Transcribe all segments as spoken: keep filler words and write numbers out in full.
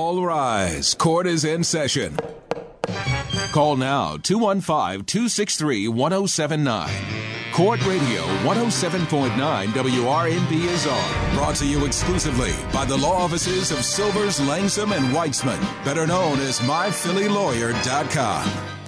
All rise. Court is in session. Call now, two one five, two six three, one oh seven nine. Court Radio one oh seven point nine W R N B is on. Brought to you exclusively by the law offices of Silvers, Langsam, and Weitzman, better known as my philly lawyer dot com.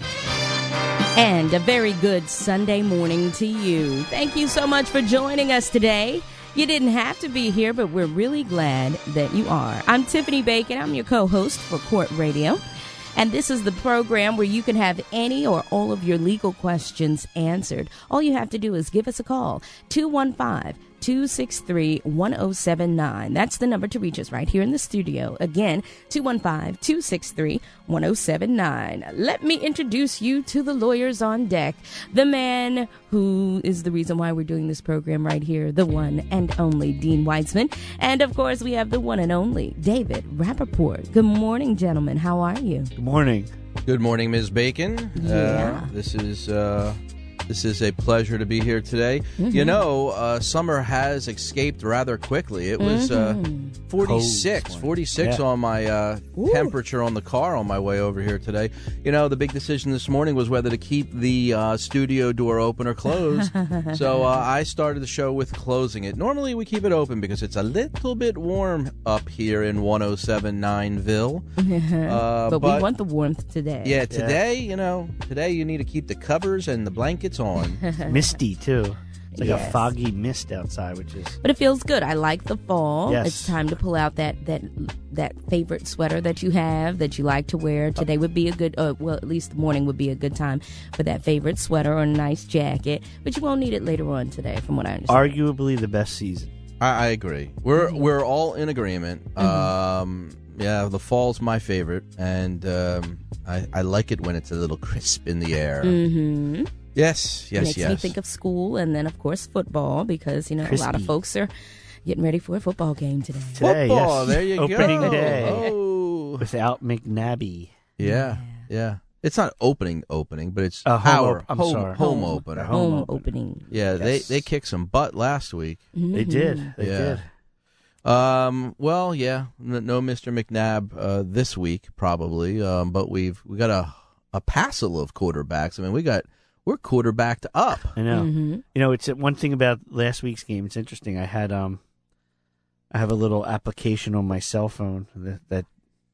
And a very good Sunday morning to you. Thank you so much for joining us today. You didn't have to be here, but we're really glad that you are. I'm Tiffany Bacon. I'm your co-host for Court Radio. And this is the program where you can have any or all of your legal questions answered. All you have to do is give us a call, two one five, two six three, one oh seven nine. That's the number to reach us right here in the studio. Again, two one five, two six three, one oh seven nine. Let me introduce you to the lawyers on deck, the man who is the reason why we're doing this program right here, the one and only Dean Weitzman. And, of course, we have the one and only David Rappaport. Good morning, gentlemen. How are you? Good morning. Good morning, Miz Bacon. Yeah. Uh, this is uh, this is a pleasure to be here today. Mm-hmm. You know, uh, summer has escaped rather quickly. It was mm-hmm. uh, forty-six, forty-six yeah. on my uh, temperature on the car on my way over here today. You know, the big decision this morning was whether to keep the uh, studio door open or closed. So uh, I started the show with closing it. Normally we keep it open because it's a little bit warm up here in one oh seven nine-ville. uh, but, but we want the warmth today. Yeah, today, yeah. you know, today you need to keep the covers and the blankets on. Misty, too. It's like Yes. a foggy mist outside, which is... But it feels good. I like the fall. Yes. It's time to pull out that, that that favorite sweater that you have, that you like to wear. Today would be a good, uh, well, at least the morning would be a good time for that favorite sweater or a nice jacket. But you won't need it later on today, from what I understand. Arguably the best season. I, I agree. We're we're all in agreement. Mm-hmm. Um, yeah, the fall's my favorite, and um, I, I like it when it's a little crisp in the air. Mm-hmm. Yes, yes, Makes yes. me think of school, and then, of course, football, because, you know, Crispy. a lot of folks are getting ready for a football game today. Today, Football, yes. there you Opening go. day. Oh. Without McNabbie. Yeah, yeah. It's not opening opening, but it's Uh, home our op- I'm home, sorry. home Home. opener. Home Home opening. opening. Yeah, Yes. they, they kicked some butt last week. They did. They Yeah. did. Um, well, yeah, n- no Mister McNabb uh, this week probably, um, but we've we got a a passel of quarterbacks. I mean, we got we're quarterbacked up. I know. Mm-hmm. You know, it's one thing about last week's game. It's interesting. I had um, I have a little application on my cell phone that, that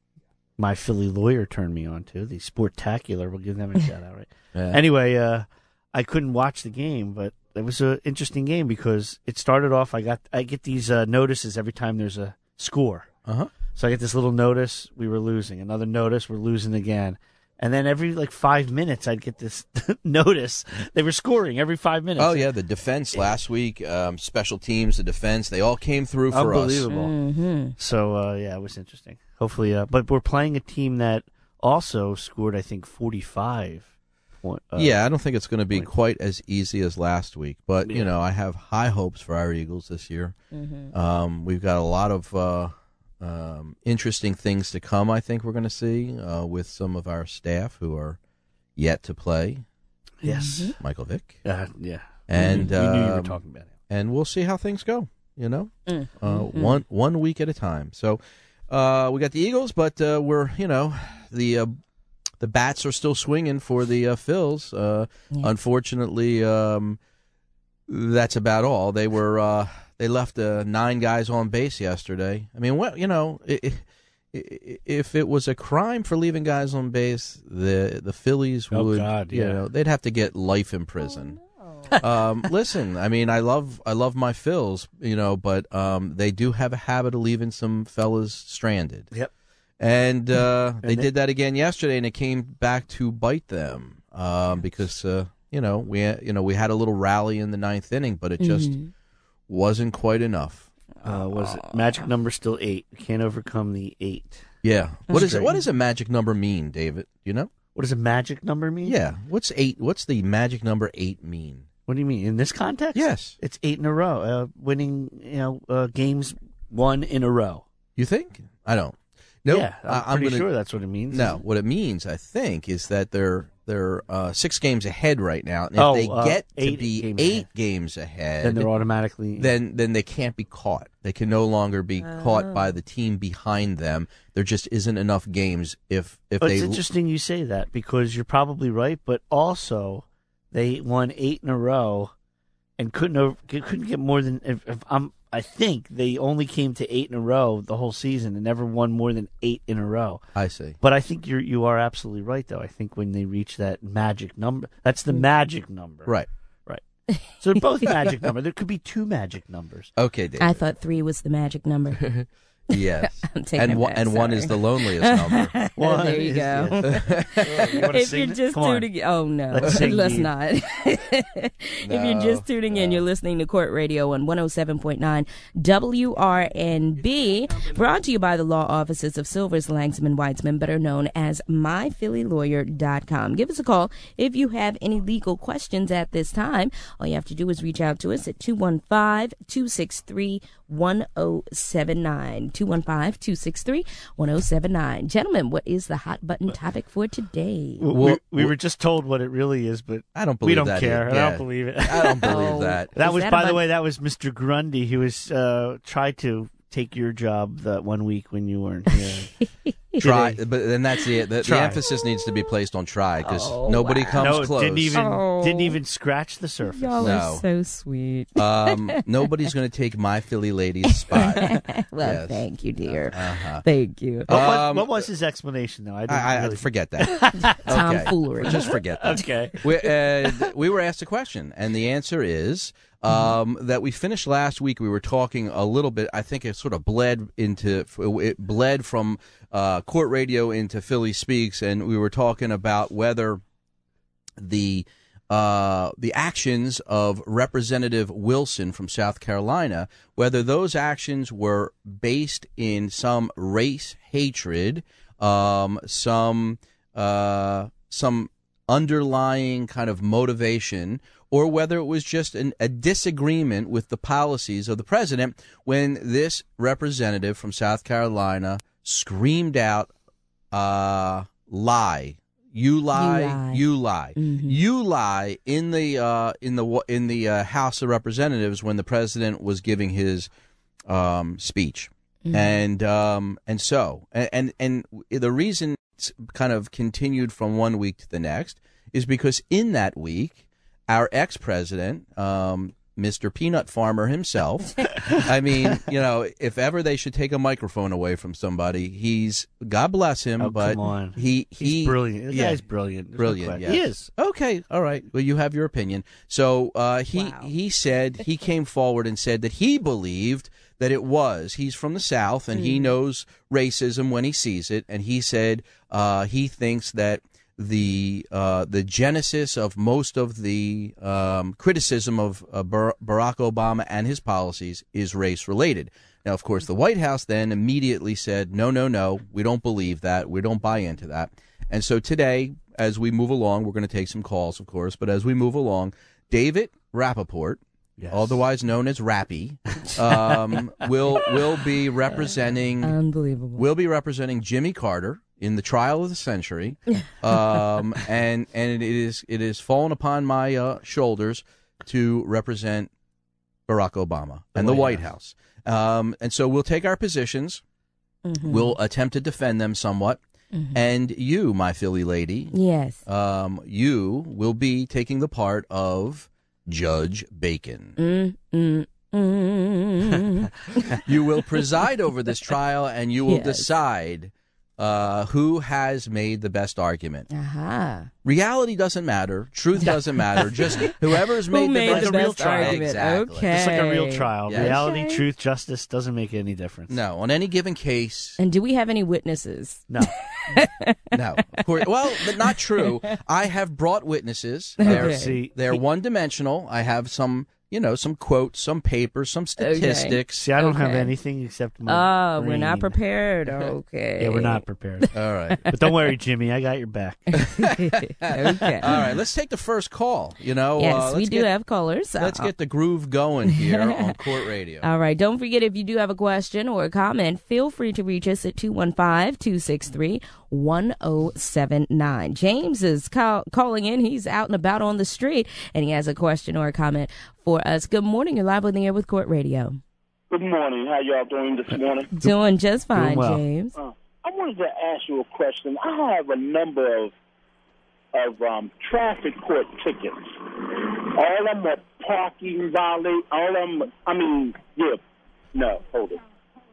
my Philly lawyer turned me on to. The Sportacular. We'll give them a shout out, right? Yeah. Anyway, uh, I couldn't watch the game, but it was an interesting game because it started off. I got I get these uh, notices every time there's a score. Uh huh. So I get this little notice, we were losing. Another notice, we're losing again. And then every like five minutes, I'd get this notice they were scoring every five minutes. Oh yeah, the defense last week, um, special teams, the defense, they all came through for us. Unbelievable. Mm-hmm. So uh, yeah, it was interesting. Hopefully, uh, but we're playing a team that also scored, I think, forty-five. Point, uh, Yeah, I don't think it's going to be points. quite as easy as last week, but you Yeah. know, I have high hopes for our Eagles this year. Mm-hmm. Um, we've got a lot of uh, um, interesting things to come. I think we're going to see uh, with some of our staff who are yet to play. Yes. Michael Vick, Uh, yeah. and we knew you were um, talking about it. and we'll see how things go. You know, Mm. uh, Mhm. one one week at a time. So uh, we got the Eagles, but uh, we're you know the uh, the bats are still swinging for the uh, Phils. Uh, Yeah. Unfortunately, um, that's about all. They were uh, they left uh, nine guys on base yesterday. I mean, what you know, i i if it was a crime for leaving guys on base, the the Phillies Oh, would God, you yeah. know they'd have to get life in prison. um, listen, I mean, I love I love my Phils, you know, but um, they do have a habit of leaving some fellas stranded. Yep. And uh, they they- did that again yesterday, and it came back to bite them um, because uh, you know we you know we had a little rally in the ninth inning, but it just Mhm. wasn't quite enough. Uh, was it magic number still eight? Can't overcome the eight. Yeah. What is it? great. What does a magic number mean, David? You know? What does a magic number mean? Yeah. What's eight? What's the magic number eight mean? What do you mean in this context? Yes. It's eight in a row, uh, winning you know uh, games one in a row. You think? I don't. No. yeah, I'm I, I'm pretty gonna, sure that's what it means. No. What it means, I think, is that they're they're uh, six games ahead right now. And if Oh, they uh, get to eight be games eight ahead. games ahead, Then they're automatically. then then they can't be caught. They can no longer be caught by the team behind them. There just isn't enough games if if But they. it's interesting you say that because you're probably right, but also they won eight in a row and couldn't over, couldn't get more than. If, if I'm, I think they only came to eight in a row the whole season and never won more than eight in a row. I see. But I think you're you are absolutely right, though. I think when they reach that magic number, that's the magic number, Right. Right. So they're both magic number. There could be two magic numbers. Okay, David. I thought three was the magic number. Yes. I'm taking and it one, back, and one sorry. is the loneliest number. One there you is- go. yes. You wanna If sing you're it? just Come on. tuning, oh no, Let's sing let's the- not. If you're just tuning in, you're listening to Court Radio on one oh seven point nine W R N B, brought to you by the law offices of Silvers, Langsman, Weitzman, better known as my philly lawyer dot com. Give us a call if you have any legal questions at this time. All you have to do is reach out to us at two one five, two six three, one oh seven nine. two one five, two six three, one oh seven nine. Gentlemen, what is the hot button topic for today? We, Well, we were just told what it really is, but I don't we believe don't that care. either. I Yeah. don't believe it. I don't believe Oh. that. That Is was, that by about- the way, that was Mister Grundy who was uh, tried to take your job that one week when you weren't here. Try, but then that's the the, the Try. emphasis needs to be placed on try because Oh, nobody wow. comes no, close. didn't even Oh. didn't even scratch the surface. Y'all No. are so sweet. um, nobody's going to take my Philly lady's spot. Well, Yes. thank you, dear. Uh-huh. Thank you. What, was, Um, what was his explanation, though? I didn't I, I really... forget that. Tomfoolery. Okay. Just forget that. Okay. We, uh, we were asked a question, and the answer is um, that we finished last week. We were talking a little bit. I think it sort of bled into it bled from uh, Court Radio into Philly Speaks, and we were talking about whether the uh, the actions of Representative Wilson from South Carolina, whether those actions were based in some race hatred, um, some uh, some underlying kind of motivation, or whether it was just an, a disagreement with the policies of the president when this representative from South Carolina screamed out, uh, lie. You lie, You lie. you lie, Mm-hmm. you lie in the uh, in the in the uh, House of Representatives when the president was giving his um, speech, Mm-hmm. and um, and so and, and and the reason it's kind of continued from one week to the next is because in that week, our ex-president, um, Mister Peanut Farmer himself, I mean, you know, if ever they should take a microphone away from somebody, he's, God bless him, Oh, but come on. he He's he brilliant. The yeah, guy's brilliant. There's no brilliant. question. Yes. He is. Okay, all right. Well, you have your opinion. So uh, he Wow. he said he came forward and said that he believed that it was. He's from the South and he knows racism when he sees it, and he said uh, he thinks that the uh, the genesis of most of the um, criticism of uh, Bar- Barack Obama and his policies is race related. Now, of course, the White House then immediately said, no, no, no, we don't believe that. We don't buy into that. And so today, as we move along, we're going to take some calls, of course, but as we move along, David Rappaport, Yes. otherwise known as Rappy, um, will will be representing Unbelievable. will be representing Jimmy Carter in the trial of the century, um, and and it is it is fallen upon my uh, shoulders to represent Barack Obama The and the White White House. Um, and so we'll take our positions. Mhm. We'll attempt to defend them somewhat. Mhm. And you, my Philly lady, Yes. um, you will be taking the part of Judge Bacon. Mm, mm, mm. You will preside over this trial, and you will Yes. decide uh, who has made the best argument. Aha. Reality doesn't matter. Truth doesn't matter. Just whoever's Who made, made the the best, best trial. argument? Exactly. Okay. It's like a real trial. Yes. Reality, Okay. truth, justice doesn't make any difference. No, on any given case, And do we have any witnesses? No. no. Of course, well, but not true. I have brought witnesses. Okay. They're, See, they're one-dimensional. I have some you know, some quotes, some papers, some statistics. See, I don't Okay. have anything except my Oh, brain. we're not prepared. Okay. Yeah, we're not prepared. All right. But don't worry, Jimmy. I got your back. Okay. All right, let's take the first call. You know, Yes, uh, we let's do get, have callers. Let's Uh, get the groove going here on Court Radio. All right. Don't forget, if you do have a question or a comment, feel free to reach us at two one five, two six three, one oh seven nine. James is call- calling in. He's out and about on the street, and he has a question or a comment for us. Good morning. You're live on the air with Court Radio. Good morning. How y'all doing this morning? Doing just fine, well. James. Uh, I wanted to ask you a question. I have a number of of um, traffic court tickets. All of them are parking violate. All of them. I mean, yeah. No, hold it.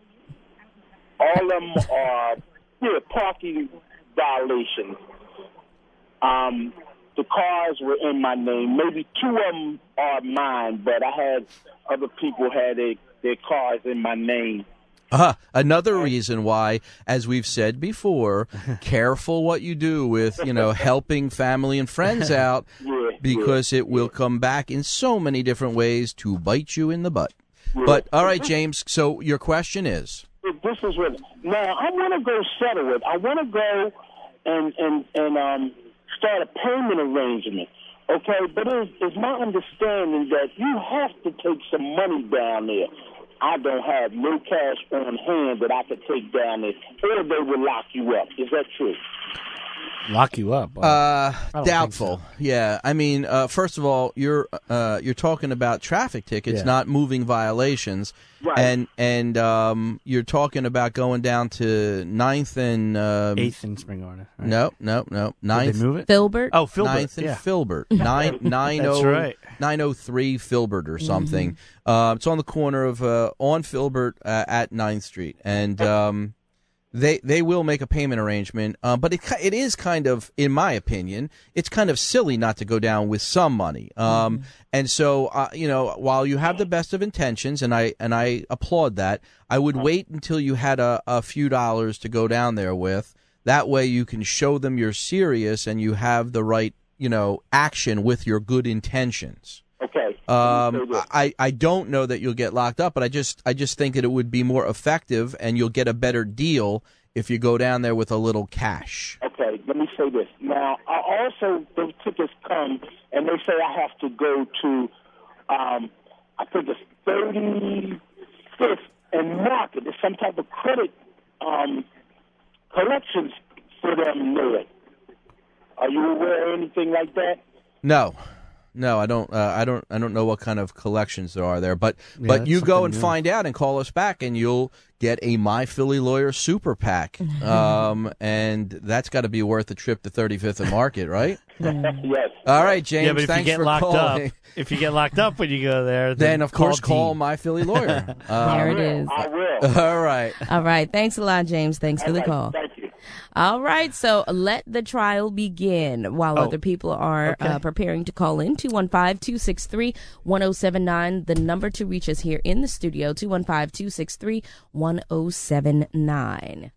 All of them are yeah parking violations. Um, the cars were in my name. Maybe two of them are mine, but I had other people had their their cars in my name. Uh, another reason why, as we've said before, careful what you do with, you know, helping family and friends out, Yeah, because it will come back in so many different ways to bite you in the butt. But, all right, James, so your question is? This is what now I want to go settle it. I want to go and and and um start a payment arrangement. Okay, but it's, it's my understanding that you have to take some money down there. I don't have no cash on hand that I could take down there, or they will lock you up. Is that true? Lock you up. Uh, don't doubtful. think Yeah, I mean, uh, first of all, you're uh, you're talking about traffic tickets, Yeah. not moving violations, Right. and and um, you're talking about going down to Ninth and um, Eighth and Spring Garden. Right? No, no, no, Did Ninth. they move it? Filbert? Oh, Filbert. Ninth and yeah. Filbert, nine nine That's oh right. nine oh three Filbert or something. Uh, it's on the corner of uh, on Filbert uh, at Ninth Street, and um, they they will make a payment arrangement. Uh, but it ki- it is kind of, in my opinion, it's kind of silly not to go down with some money. Um, And so, uh, you know, while you have the best of intentions, and I and I applaud that, I would wait until you had a, a few dollars to go down there with. That way, you can show them you're serious and you have the right, you know, action with your good intentions. Okay. Um, I, I don't know that you'll get locked up, but I just I just think that it would be more effective and you'll get a better deal if you go down there with a little cash. Okay, let me say this. Now, I also, those tickets come, and they say I have to go to, um, I think it's thirty-fifth and Market. There's some type of credit um, collections for them there. Are you aware of anything like that? No. No, I don't. Uh, I don't. I don't know what kind of collections there are there, but Yeah, but that's you go something and new. find out and call us back, and you'll get a My Philly Lawyer super PAC, um, and that's got to be worth a trip to thirty-fifth and Market, right? Yes. All right, James. Yeah, but if thanks you get for locked calling. up, if you get locked up when you go there, then, Then of course call Dean. My Philly Lawyer. Um, There it is. I will. all right. All right. Thanks a lot, James. Thanks for the All right, call. Thank you. All right, so let the trial begin while Oh, other people are okay. uh, preparing to call in. two one five, two six three, one oh seven nine, the number to reach us here in the studio, two one five, two six three, one oh seven nine.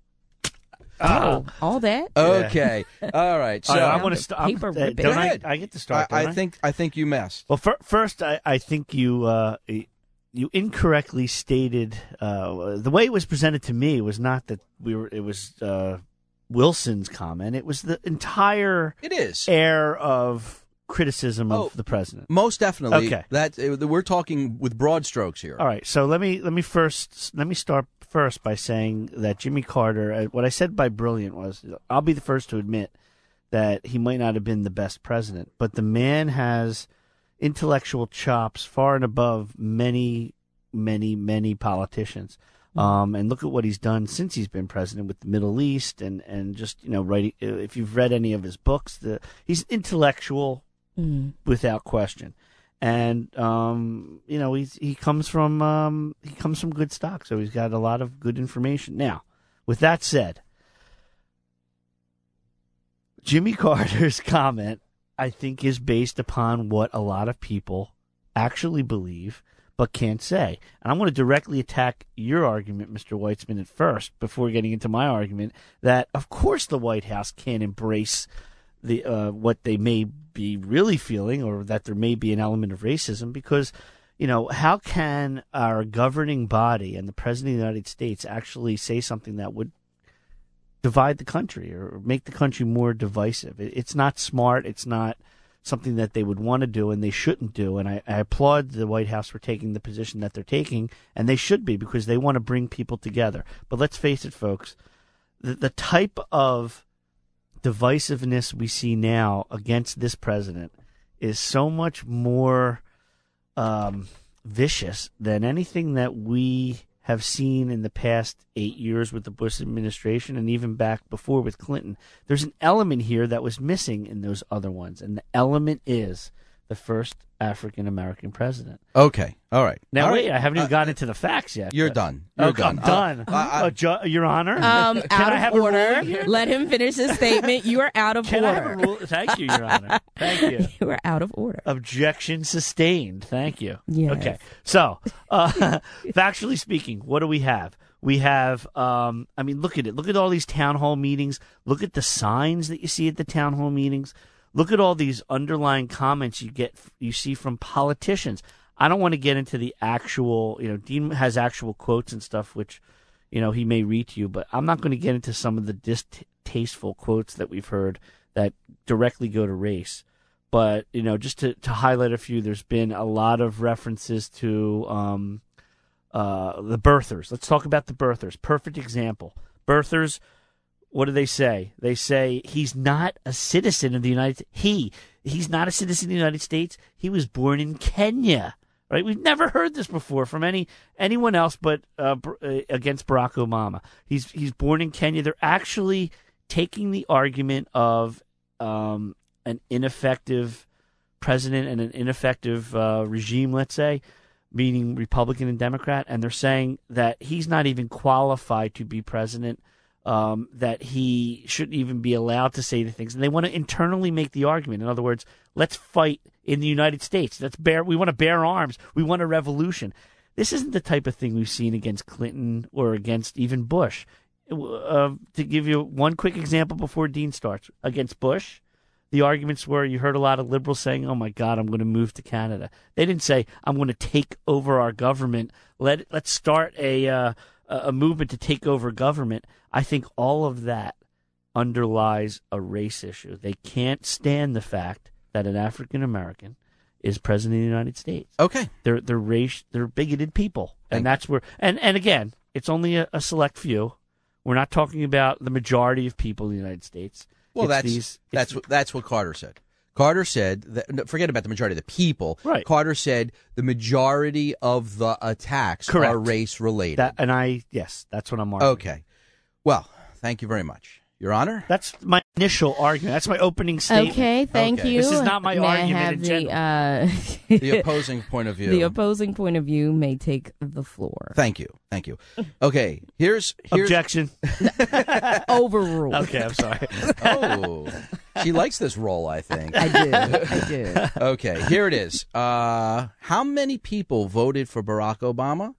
Oh, all that? Okay. All right. So All right, I Sound want of to start. paper Uh, ripping. don't Go I, ahead. I get to I, start. I don't think I think you messed. Well, fir- first, I, I think you uh, you incorrectly stated uh, the way it was presented to me was not that we were. It was uh, Wilson's comment. It was the entire It is. air of criticism Oh, of the president. Most definitely. Okay. That uh, we're talking with broad strokes here. All right, so let me let me first let me start first by saying that Jimmy Carter. uh, What I said by brilliant was, I'll be the first to admit that he might not have been the best president, but the man has intellectual chops far and above many, many, many politicians. Um, and look at what he's done since he's been president with the Middle East, and, and just you know, writing. If you've read any of his books, the he's intellectual Mm. without question. And um, you know, he's he comes from um, he comes from good stock, so he's got a lot of good information. Now, with that said, Jimmy Carter's comment, I think, is based upon what a lot of people actually believe but can't say. And I want to directly attack your argument, Mister Weitzman, at first, before getting into my argument, that of course the White House can't embrace the uh, what they may be really feeling, or that there may be an element of racism, because you know, how can our governing body and the President of the United States actually say something that would divide the country or make the country more divisive? It, it's not smart. It's not something that they would want to do, and they shouldn't do. And I, I applaud the White House for taking the position that they're taking, and they should be, because they want to bring people together. But let's face it, folks, the, the type of divisiveness we see now against this president is so much more um, vicious than anything that we have seen in the past eight years with the Bush administration, and even back before with Clinton. There's an element here that was missing in those other ones, and the element is the first African-American president. Okay, all right. Now, all wait, right. I haven't even uh, gotten into the facts yet. You're but... done. You're oh, done. I'm done. Uh, uh, oh, Ju- Your Honor? Um, Can out I of have a order. ruling here? Let him finish his statement. You are out of Can I have a order. rule? Thank you, Your Honor. Thank you. You are out of order. Objection sustained. Thank you. Yes. Okay. So, uh, factually speaking, what do we have? We have, um, I mean, look at it. Look at all these town hall meetings. Look at the signs that you see at the town hall meetings. Look at all these underlying comments you get, you see from politicians. I don't want to get into the actual, you know, Dean has actual quotes and stuff, which, you know, he may read to you, but I'm not going to get into some of the distasteful quotes that we've heard that directly go to race. But, you know, just to, to highlight a few, there's been a lot of references to um, uh, the birthers. Let's talk about the birthers. Perfect example. Birthers, what do they say? They say he's not a citizen of the United States. He, he's not a citizen of the United States. He was born in Kenya. Right? We've never heard this before from any anyone else but uh, against Barack Obama. He's he's born in Kenya. They're actually taking the argument of um, an ineffective president and an ineffective uh, regime, let's say, meaning Republican and Democrat, and they're saying that he's not even qualified to be president, um, that he shouldn't even be allowed to say the things. And they want to internally make the argument. In other words, let's fight in the United States. Let's bear. We want to bear arms. We want a revolution. This isn't the type of thing we've seen against Clinton or against even Bush. Uh, to give you one quick example before Dean starts, against Bush, the arguments were, you heard a lot of liberals saying, oh, my God, I'm going to move to Canada. They didn't say, I'm going to take over our government. Let, let's start a, uh, a movement to take over government. I think all of that underlies a race issue. They can't stand the fact that an African-American is president of the United States. Okay. They're, they're, race, they're bigoted people. And Thank that's where, and, and again, it's only a, a select few. We're not talking about the majority of people in the United States. Well, It's that's these, that's what that's what Carter said. Carter said that, no, forget about the majority of the people. Right. Carter said the majority of the attacks Correct. are race related. that, and I, yes, that's what I'm arguing. Okay. Well, thank you very much, Your Honor. That's my initial argument. That's my opening statement. Okay, thank Okay. you. This is not my May I argument have in the, general. uh, The opposing point of view. the opposing point of view may take the floor. Thank you. Thank you. Okay. Here's here's Objection. Overruled. Okay, I'm sorry. Oh, she likes this role, I think. I did. I did. Okay, here it is. Uh, how many people voted for Barack Obama?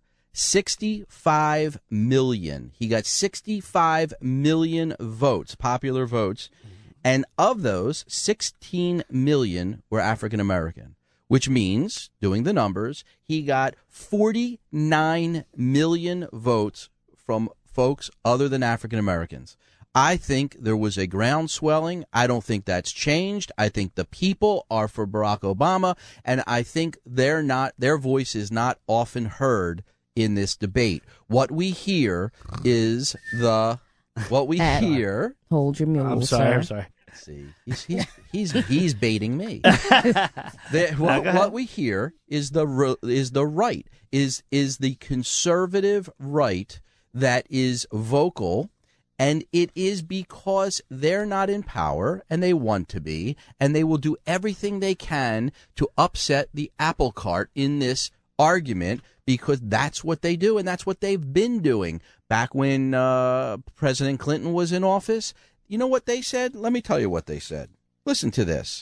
sixty-five million. He got sixty-five million votes, popular votes. And of those, sixteen million were African American, which means, doing the numbers, he got forty-nine million votes from folks other than African Americans. I think there was a groundswelling. I don't think that's changed. I think the people are for Barack Obama, and I think they're not, their voice is not often heard in this debate. What we hear is the what we Adam. hear. Hold your mule, I'm sorry. sir. I'm sorry. See, he's he's he's, he's baiting me. the, what, what we hear is the ro- is the right is is the conservative right that is vocal. And it is because they're not in power, and they want to be, and they will do everything they can to upset the apple cart in this argument, because that's what they do, and that's what they've been doing. Back when uh, President Clinton was in office, you know what they said? Let me tell you what they said. Listen to this.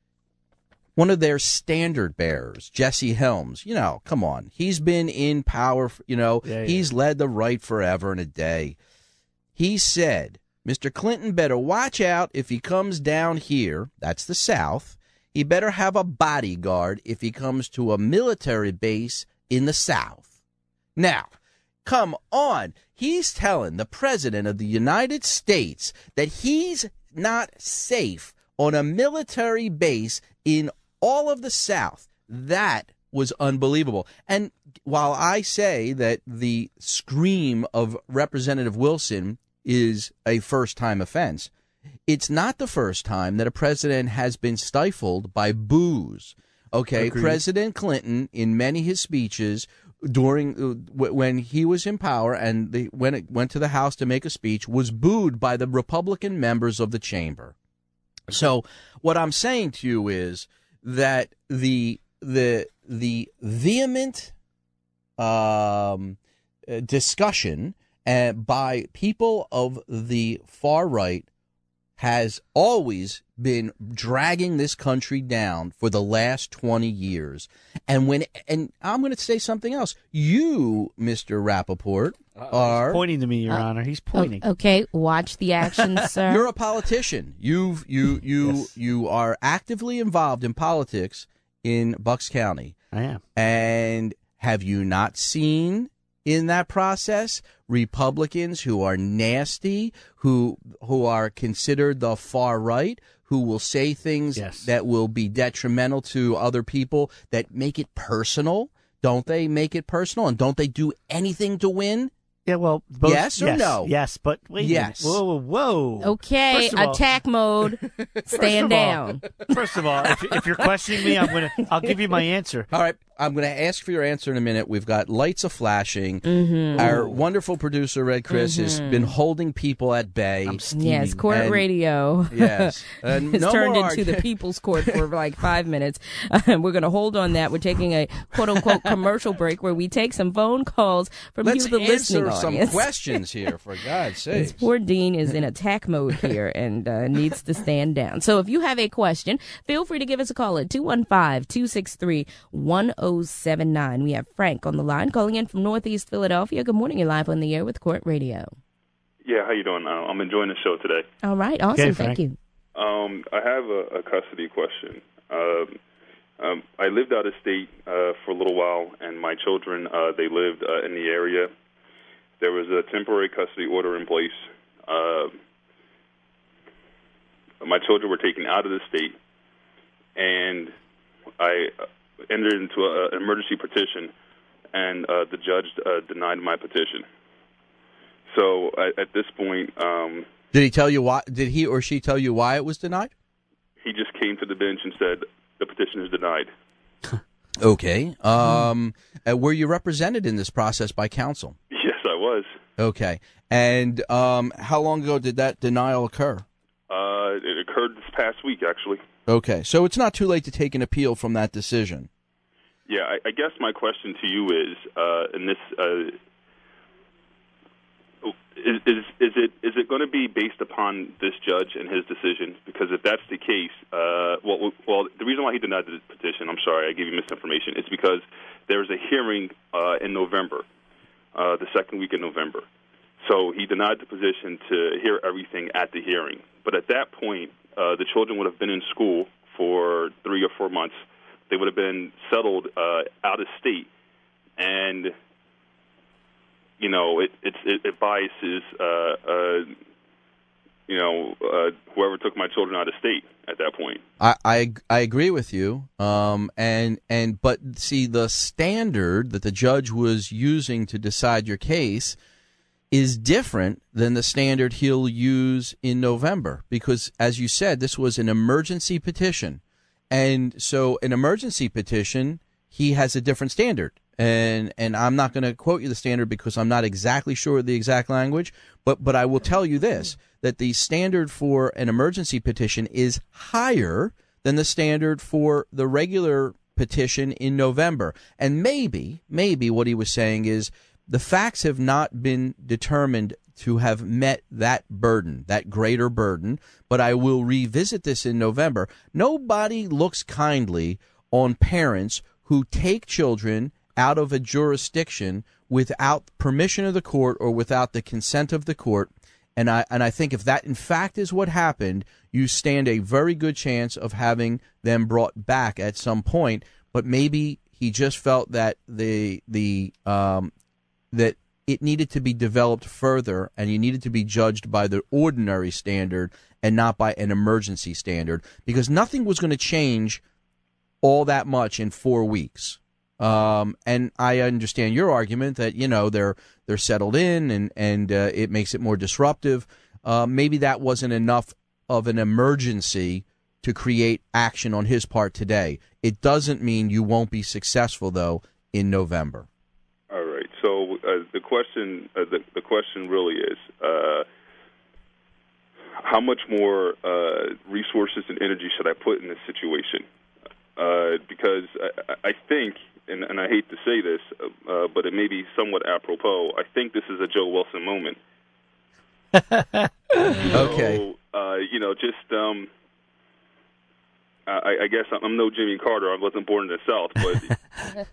One of their standard bearers, Jesse Helms, you know, come on. He's been in power, you know, Yeah, yeah. he's led the right forever and a day. He said, Mister Clinton better watch out if he comes down here, that's the South. he better have a bodyguard if he comes to a military base in the South. Now, come on. He's telling the President of the United States that he's not safe on a military base in all of the South. That was unbelievable. And while I say that the scream of Representative Wilson is a first-time offense, it's not the first time that a president has been stifled by boos. Okay, Agreed. President Clinton, in many of his speeches during uh, w- when he was in power and they, when it went to the House to make a speech, was booed by the Republican members of the chamber. So what I'm saying to you is that the the the vehement um, uh, discussion uh, by people of the far right has always been dragging this country down for the last twenty years. And when and I'm going to say something else. You, Mister Rappaport, Uh-oh, are he's pointing to me, Your Uh, Honor. He's pointing. Oh, okay, watch the action, sir. You're a politician. You've you you Yes. you are actively involved in politics in Bucks County. I am. And have you not seen in that process Republicans who are nasty, who who are considered the far right, who will say things Yes. that will be detrimental to other people, that make it personal? Don't they make it personal? And don't they do anything to win? Yeah, well, both, Yes or yes, no? Yes, but wait Yes. a minute. Whoa, whoa, whoa. Okay, First of all- attack mode. Stand of all- down. First of all, if, if you're questioning me, I'm gonna. I'll give you my answer. All right, I'm going to ask for your answer in a minute. We've got lights a flashing. Mm-hmm. Our wonderful producer, Red Chris, has been holding people at bay. I'm steaming. Yes, court And- radio. Yes. And It's no turned more into arg- the people's court for like five minutes. Uh, we're going to hold on that. We're taking a quote-unquote commercial break where we take some phone calls from Let's you, the listening answer some audience. questions here, for God's This sake. poor Dean is in attack mode here and uh, needs to stand down. So if you have a question, feel free to give us a call at two one five, two six three, one oh seven nine. We have Frank on the line calling in from Northeast Philadelphia. Good morning. You're live on the air with Court Radio. Yeah, how you doing? Uh, I'm enjoying the show today. All right. Awesome. Okay, Thank Frank. you. Um, I have a, a custody question. Um, um, I lived out of state uh, for a little while, and my children, uh, they lived uh, in the area. There was a temporary custody order in place. Uh, my children were taken out of the state, and I entered into a, an emergency petition, and uh, the judge uh, denied my petition. So at, at this point, um, Did he tell you why? Did he or she tell you why it was denied? he just came to the bench and said the petition is denied. Okay. Um, uh, were you represented in this process by counsel? Yes, I was. Okay. And um, how long ago did that denial occur? Uh, it occurred this past week, actually. Okay. So it's not too late to take an appeal from that decision. Yeah, I, I guess my question to you is, uh, in this, uh, is, is is it is it going to be based upon this judge and his decision? Because if that's the case, uh, well, well, the reason why he denied the petition, I'm sorry, I gave you misinformation, is because there's a hearing uh, in November, uh, the second week in November. So he denied the position to hear everything at the hearing. But at that point, uh, the children would have been in school for three or four months. They would have been settled uh, out of state, and you know it it, it biases uh, uh, you know uh, whoever took my children out of state at that point. I, I, I agree with you. Um, and and but see, the standard that the judge was using to decide your case is different than the standard he'll use in November, because, as you said, this was an emergency petition. And so an emergency petition, he has a different standard. And and I'm not going to quote you the standard because I'm not exactly sure of the exact language, but, but I will tell you this, that the standard for an emergency petition is higher than the standard for the regular petition in November. And maybe, maybe what he was saying is the facts have not been determined to have met that burden, that greater burden, but I will revisit this in November. Nobody looks kindly on parents who take children out of a jurisdiction without permission of the court or without the consent of the court And I and I think if that in fact is what happened, you stand a very good chance of having them brought back at some point. But maybe he just felt that the the um, that it needed to be developed further, and you needed to be judged by the ordinary standard and not by an emergency standard, because nothing was going to change all that much in four weeks. Um, and I understand your argument that, you know, they're they're settled in and, and uh, it makes it more disruptive. Uh, maybe that wasn't enough of an emergency to create action on his part today. It doesn't mean you won't be successful, though, in November. All right. So uh, the question uh, the, the question really is, uh, how much more uh, resources and energy should I put in this situation? Uh, because I, I think, and, and I hate to say this, uh, but it may be somewhat apropos, I think this is a Joe Wilson moment. Okay. So, uh, you know, just, um, I, I guess I'm no Jimmy Carter. I wasn't born in the South, but,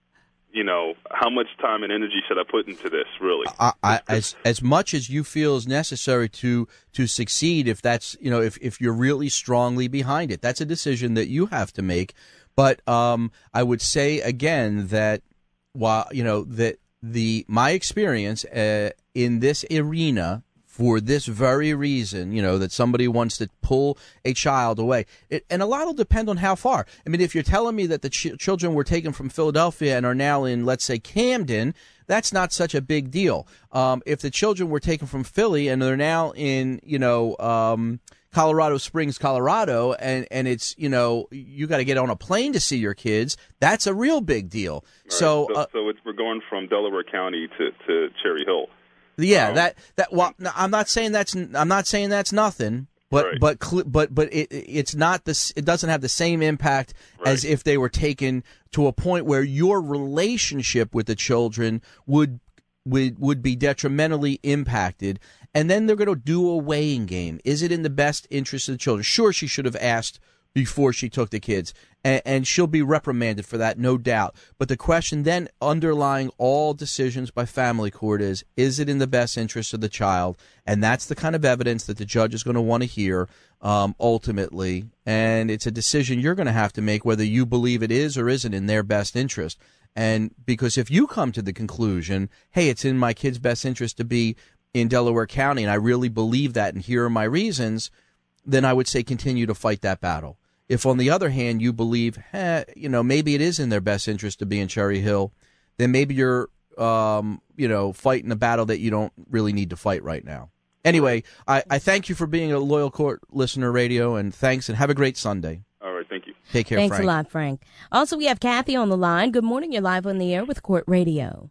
you know, how much time and energy should I put into this, really? I, I, as as much as you feel is necessary to to succeed, if that's, you know, if, if you're really strongly behind it, that's a decision that you have to make. But um, I would say again that while, you know, that the my experience uh, in this arena, for this very reason, you know, that somebody wants to pull a child away. It, and a lot will depend on how far. I mean, if you're telling me that the ch- children were taken from Philadelphia and are now in, let's say, Camden, that's not such a big deal. Um, if the children were taken from Philly and they're now in, you know, um, Colorado Springs, Colorado, and, and it's, you know, you got to get on a plane to see your kids, that's a real big deal. Right. So, so, uh, so it's, we're going from Delaware County to, to Cherry Hill. Yeah, um, that that. Well, no, I'm not saying that's I'm not saying that's nothing, but right. but but but it it's not this. It doesn't have the same impact right. as if they were taken to a point where your relationship with the children would would would be detrimentally impacted. And then they're going to do a weighing game. Is it in the best interest of the children? Sure, she should have asked before she took the kids, and, and she'll be reprimanded for that, no doubt. But the question then underlying all decisions by family court is, is it in the best interest of the child? And that's the kind of evidence that the judge is going to want to hear um, ultimately. And it's a decision you're going to have to make whether you believe it is or isn't in their best interest. And because if you come to the conclusion, hey, it's in my kid's best interest to be in Delaware County, and I really believe that, and here are my reasons, then I would say continue to fight that battle. If, on the other hand, you believe, eh, you know, maybe it is in their best interest to be in Cherry Hill, then maybe you're, um, you know, fighting a battle that you don't really need to fight right now. Anyway, I, I thank you for being a loyal court listener, Radio, and thanks, and have a great Sunday. All right, thank you. Take care, Thanks Frank. a lot, Frank. Also, we have Kathy on the line. Good morning. You're live on the air with Court Radio.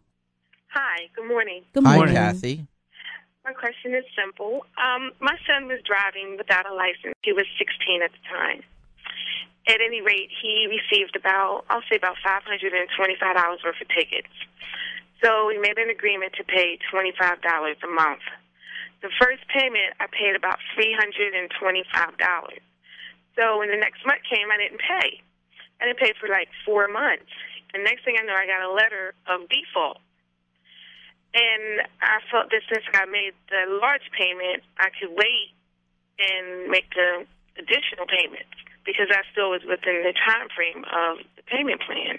Hi, good morning. Good Hi, morning. Kathy. My question is simple. Um, my son was driving without a license. He was sixteen at the time. At any rate, he received about, I'll say about five hundred twenty-five dollars worth of tickets. So we made an agreement to pay twenty-five dollars a month. The first payment, I paid about three hundred twenty-five dollars. So when the next month came, I didn't pay. I didn't pay for like four months. And next thing I know, I got a letter of default. And I felt that since I made the large payment, I could wait and make the additional payments because I still was within the time frame of the payment plan.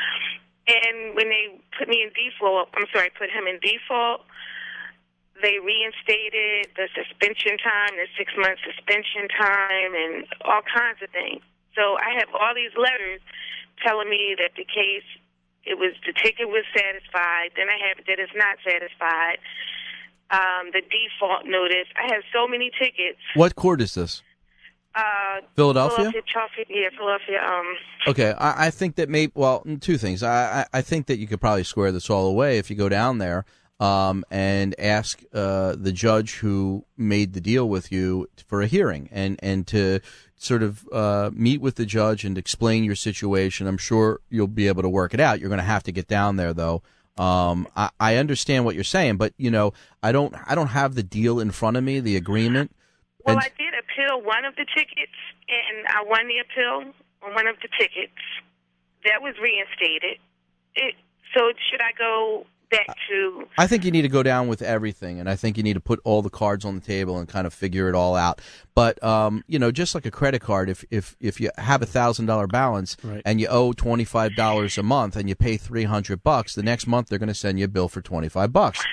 And when they put me in default, I'm sorry, put him in default, they reinstated the suspension time, the six-month suspension time, and all kinds of things. So I have all these letters telling me that the case, it was the ticket was satisfied. Then I have it that it's not satisfied. Um, the default notice. I have so many tickets. What court is this? Uh, Philadelphia? Philadelphia, Chelsea, yeah, Philadelphia. Um, Okay, I, I think that maybe, well, two things. I, I, I think that you could probably square this all away if you go down there um, and ask uh, the judge who made the deal with you for a hearing and, and to sort of uh, meet with the judge and explain your situation. I'm sure you'll be able to work it out. You're going to have to get down there, though. Um, I, I understand what you're saying, but, you know, I don't I don't have the deal in front of me, the agreement. well, and, I did appeal one of the tickets, and I won the appeal on one of the tickets. That was reinstated. It, so should I go back to. I think you need to go down with everything, and I think you need to put all the cards on the table and kind of figure it all out. But um, you know, just like a credit card, if if if you have a thousand dollar balance Right. and you owe twenty five dollars a month and you pay three hundred bucks, the next month they're going to send you a bill for twenty five bucks.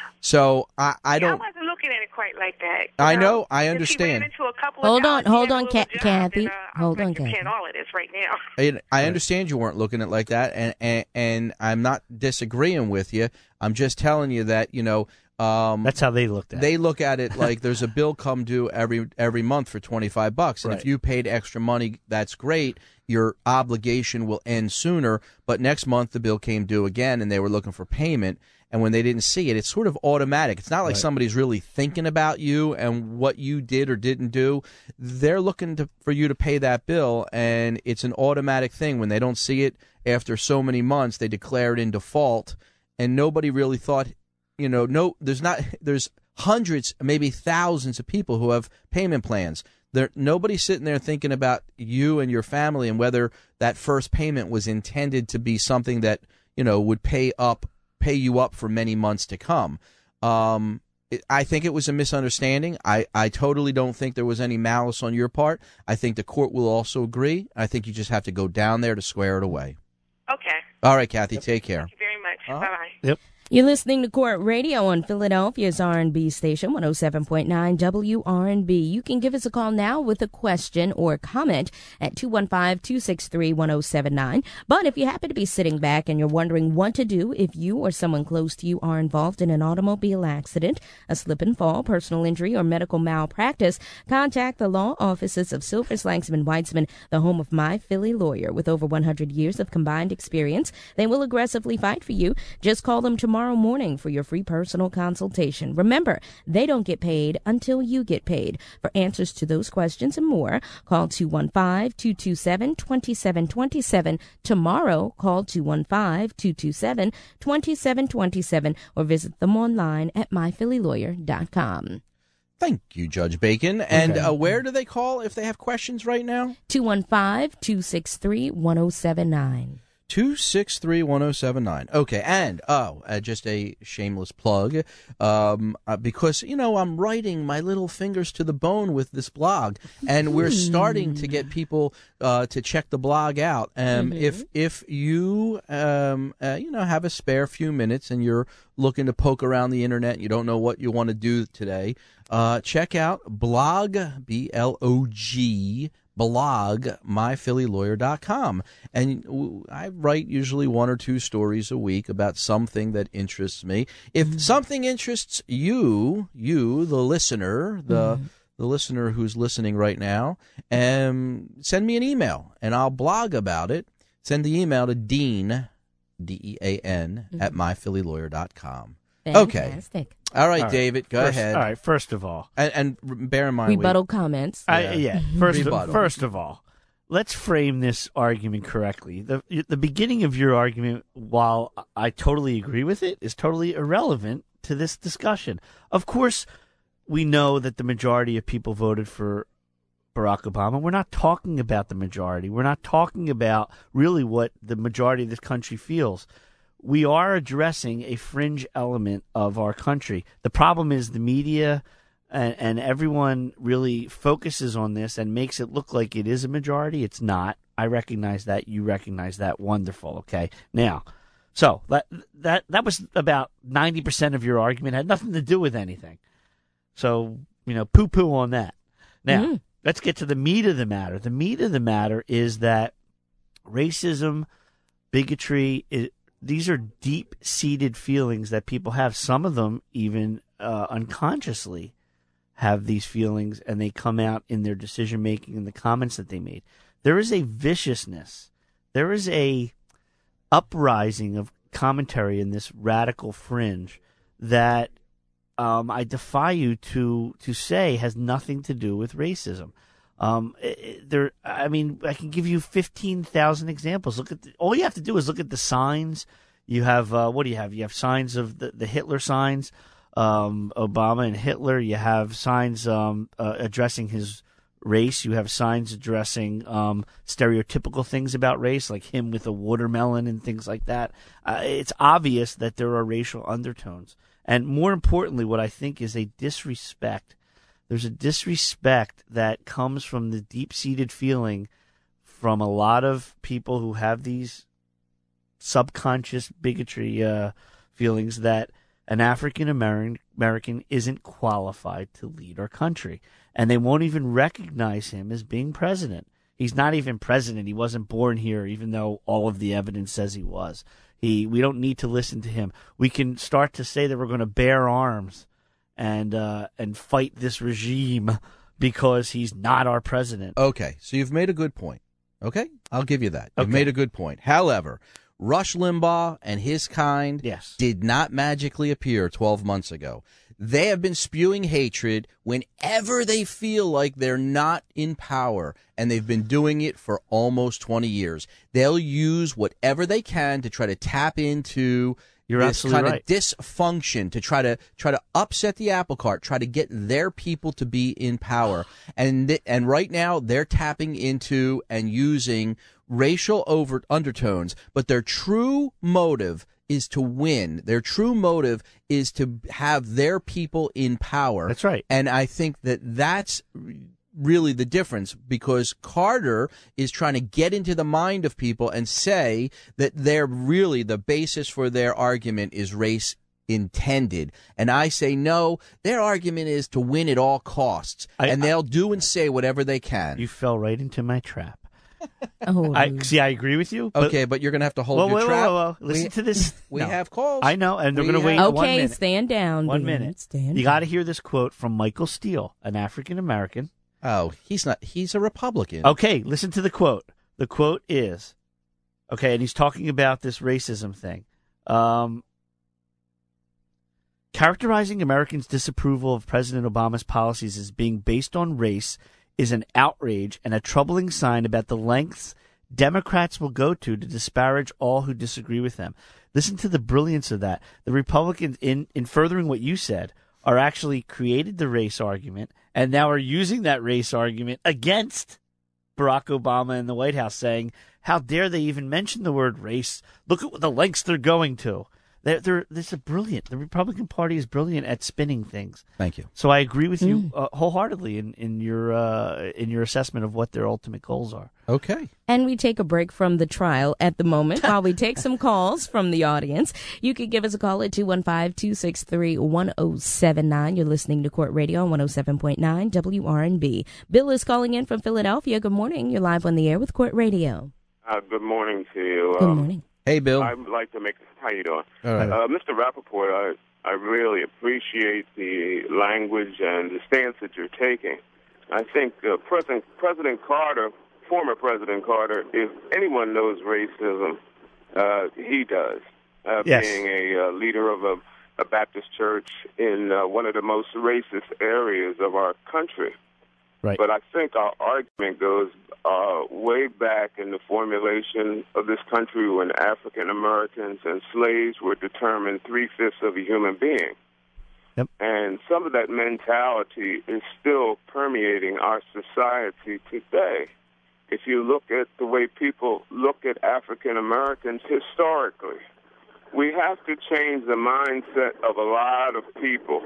So I, I Yeah, I don't. wasn't looking at it quite like that. I You know, I if understand. He ran into a couple of Hold on, jobs, he hold had a on, little Ca- job, Kathy. and, uh, Hold I'm on, paying Kathy. all of this right now. I, I understand you weren't looking at it like that, and, and and I'm not disagreeing with you. I'm just telling you that you know. Um, That's how they looked at they it. look at it like there's a bill come due every every month for twenty-five bucks, and Right. if you paid extra money, that's great. Your obligation will end sooner, but next month the bill came due again, and they were looking for payment. And when they didn't see it, it's sort of automatic. It's not like Right. somebody's really thinking about you and what you did or didn't do. They're looking to, for you to pay that bill, and it's an automatic thing. When they don't see it after so many months, they declare it in default, and nobody really thought, you know, no, there's not, there's hundreds, maybe thousands of people who have payment plans. There, nobody's sitting there thinking about you and your family and whether that first payment was intended to be something that, you know, would pay up pay you up for many months to come. Um, it, I think it was a misunderstanding. I, I totally don't think there was any malice on your part. I think the court will also agree. I think you just have to go down there to square it away. Okay. All right, Kathy, take care. Thank you very much. Uh-huh. Bye-bye. Yep. You're listening to Court Radio on Philadelphia's R and B station, one oh seven point nine W R and B. You can give us a call now with a question or comment at two one five, two six three, one oh seven nine. But if you happen to be sitting back and you're wondering what to do if you or someone close to you are involved in an automobile accident, a slip and fall, personal injury, or medical malpractice, contact the law offices of Silver, Slanksman, Weitzman, the home of My Philly Lawyer. With over one hundred years of combined experience, they will aggressively fight for you. Just call them tomorrow tomorrow morning for your free personal consultation. Remember, they don't get paid until you get paid. For answers to those questions and more, call two one five, two two seven, two seven two seven. Tomorrow, call two one five, two two seven, two seven two seven or visit them online at my philly lawyer dot com. Thank you, Judge Bacon. And uh, where do they call if they have questions right now? two one five, two six three, one oh seven nine. two six three, one oh seven nine. Okay, and, oh, uh, just a shameless plug, um, uh, because, you know, I'm writing my little fingers to the bone with this blog, and we're starting to get people uh, to check the blog out. Um, mm-hmm. If if you, um, uh, you know, have a spare few minutes and you're looking to poke around the internet and you don't know what you want to do today, uh, check out blog, B L O G, blog my philly lawyer dot com, and I write usually one or two stories a week about something that interests me. If mm-hmm. something interests you, you the listener, the mm-hmm. the listener who's listening right now, um, send me an email and I'll blog about it. Send the email to Dean, D E A N, mm-hmm. at my philly lawyer dot com. Fantastic. Okay. All right, all right. David, go first, ahead. All right, first of all. And, and bear in mind... Rebuttal we, comments. I, yeah, yeah. First, Rebuttal. Of, first of all, let's frame this argument correctly. The, the beginning of your argument, while I totally agree with it, is totally irrelevant to this discussion. Of course, we know that the majority of people voted for Barack Obama. We're not talking about the majority. We're not talking about really what the majority of this country feels. We are addressing a fringe element of our country. The problem is the media and, and everyone really focuses on this and makes it look like it is a majority. It's not. I recognize that. You recognize that. Wonderful. Okay. Now, so that that that was about ninety percent of your argument. It had nothing to do with anything. So, you know, poo-poo on that. Now, mm-hmm. let's get to the meat of the matter. The meat of the matter is that racism, bigotry, it, these are deep-seated feelings that people have. Some of them even uh, unconsciously have these feelings, and they come out in their decision-making and the comments that they made. There is a viciousness. There is a uprising of commentary in this radical fringe that um, I defy you to to say has nothing to do with racism. Um, there, I mean, I can give you fifteen thousand examples. Look at the, all you have to do is look at the signs. You have uh, what do you have? You have signs of the, the Hitler signs, um, Obama and Hitler. You have signs um, uh, addressing his race. You have signs addressing um, stereotypical things about race, like him with a watermelon and things like that. Uh, it's obvious that there are racial undertones. And more importantly, what I think is a disrespect. There's a disrespect that comes from the deep-seated feeling from a lot of people who have these subconscious bigotry uh, feelings that an African American isn't qualified to lead our country. And they won't even recognize him as being president. He's not even president. He wasn't born here, even though all of the evidence says he was. He, we don't need to listen to him. We can start to say that we're going to bear arms and uh, and fight this regime because he's not our president. Okay, so you've made a good point. Okay, I'll give you that. You've Okay. made a good point. However, Rush Limbaugh and his kind Yes. did not magically appear twelve months ago. They have been spewing hatred whenever they feel like they're not in power, and they've been doing it for almost twenty years. They'll use whatever they can to try to tap into You're this absolutely kind right. of dysfunction, to try to try to upset the apple cart, try to get their people to be in power. And th- and right now they're tapping into and using racial over undertones, but their true motive is to win. Their true motive is to have their people in power. That's right. And I think that that's really the difference, because Carter is trying to get into the mind of people and say that they're really the basis for their argument is race intended. And I say no, their argument is to win at all costs. I- and they'll do and say whatever they can. You fell right into my trap. Oh, I see. I agree with you. But, Okay, but you're going to have to hold Whoa, your whoa, trap. whoa, whoa. Listen we, to this. We No. have calls. I know, and they're We going to wait have- one okay, minute. stand down. One dude. minute. Stand You down. got to hear this quote from Michael Steele, an African American. Oh, he's not. He's a Republican. Okay, listen to the quote. The quote is, okay, and he's talking about this racism thing. Um, characterizing Americans' disapproval of President Obama's policies as being based on race is an outrage and a troubling sign about the lengths Democrats will go to to disparage all who disagree with them. Listen to the brilliance of that. The Republicans, in, in furthering what you said, are actually created the race argument and now are using that race argument against Barack Obama and the White House, saying, how dare they even mention the word race? Look at the lengths they're going to. They're, they're, this is brilliant. The Republican Party is brilliant at spinning things. Thank you. So I agree with you uh, wholeheartedly in, in your uh, in your assessment of what their ultimate goals are. Okay. And we take a break from the trial at the moment while we take some calls from the audience. You can give us a call at two one five, two six three, one oh seven nine. You're listening to Court Radio on one oh seven point nine W R N B. Bill is calling in from Philadelphia. Good morning. You're live on the air with Court Radio. Uh, good morning to you. Good Um, morning. Hey, Bill. I'd like to make. How you doing, All right. uh, Mister Rappaport? I I really appreciate the language and the stance that you're taking. I think uh, President President Carter, former President Carter, if anyone knows racism, uh, he does. Uh, Yes. Being a uh, leader of a, a Baptist church in uh, one of the most racist areas of our country. Right. But I think our argument goes uh, way back in the formulation of this country when African Americans and slaves were determined three-fifths of a human being. Yep. And some of that mentality is still permeating our society today. If you look at the way people look at African Americans historically, we have to change the mindset of a lot of people.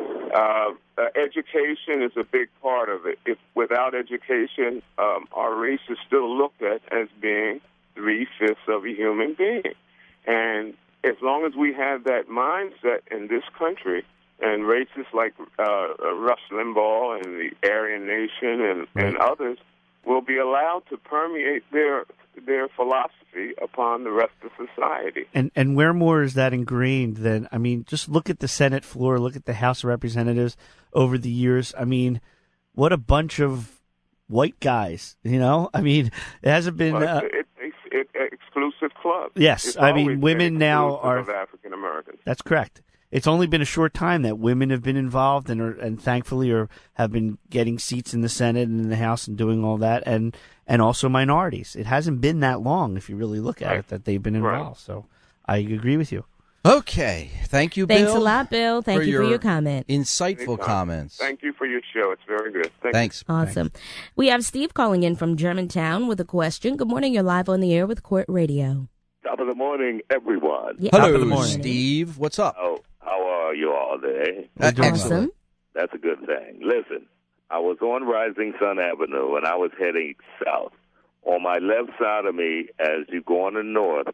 Uh, uh, education is a big part of it. If without education, um, our race is still looked at as being three-fifths of a human being. And as long as we have that mindset in this country, and racists like uh, Rush Limbaugh and the Aryan Nation and, and others will be allowed to permeate their their philosophy upon the rest of society. And and where more is that ingrained than, I mean, just look at the Senate floor, look at the House of Representatives over the years. I mean, what a bunch of white guys, you know? I mean, it hasn't been... But Uh, it, it, it, it, exclusive club. Yes, It's I mean, always women been now exclusive are- of African Americans. That's correct. It's only been a short time that women have been involved and are, and thankfully are have been getting seats in the Senate and in the House and doing all that, and and also minorities. It hasn't been that long, if you really look at Right. it, that they've been Right. involved. So I agree with you. Okay. Thank you, Bill. Thanks a lot, Bill. Thank for you your for your comment. Insightful Anytime. comments. Thank you for your show. It's very good. Thank Thanks. You. Awesome. We have Steve calling in from Germantown with a question. Good morning. You're live on the air with Court Radio. Top of the morning, everyone. Yeah. Hello, Top of the morning. Steve. What's up? How, how are you all today? Uh, doing Awesome. That's a good thing. Listen, I was on Rising Sun Avenue, and I was heading south. On my left side of me, as you go on the north,